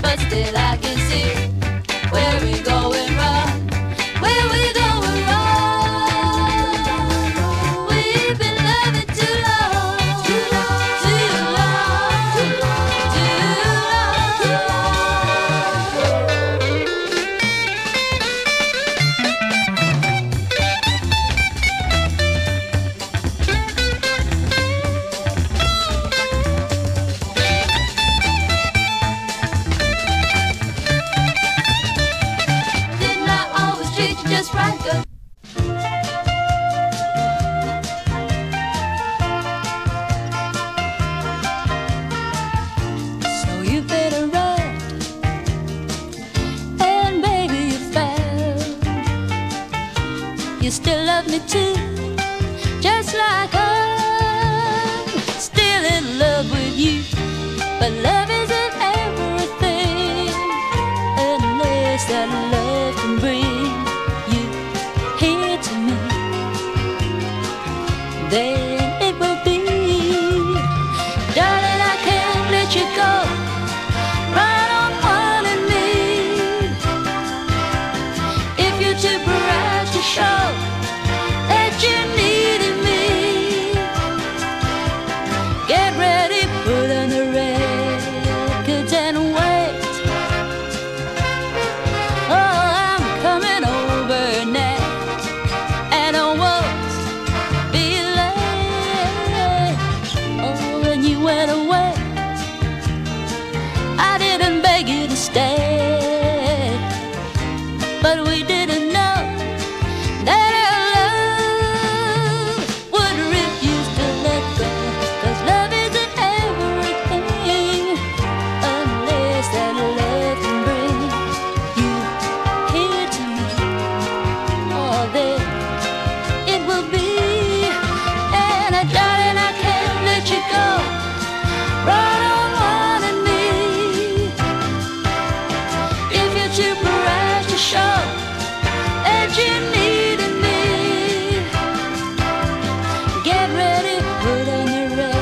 but still I can see where we going wrong, where we going wrong. We've been loving too long, too long, too long, too long, too just right, good. So you better run, and baby you found you still love me too, just like I'm still in love with you. But love isn't everything unless that love can bring then it will be. Darling, I can't let you go. Run on wanting me. If you're too proud to show that you needed me, get ready, put on the records and wait. Oh, I'm coming over now, and I won't went away. I didn't beg you to stay, but we didn't know that our love would refuse to let go. 'Cause love isn't everything unless that love can bring you here to me. Oh, then it will be. And darling, I can't let you go. Run on wanting me. If you're too proud to show that you needed me, get ready, put on your red.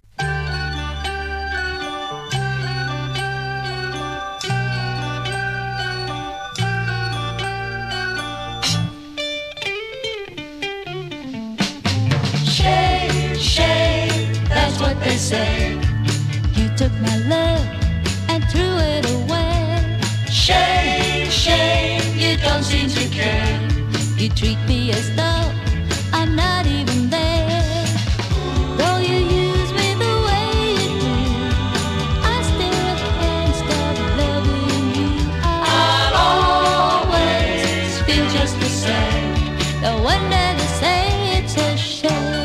Shame, shame, that's what they say. You took my love and threw it away. Shame, shame, you don't seem to care. You treat me as though I'm not even there. Though you use me the way you do, I still can't stop loving you. I'll always feel just the same. No wonder they say it's a shame.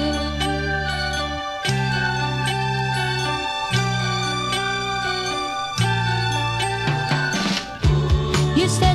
You said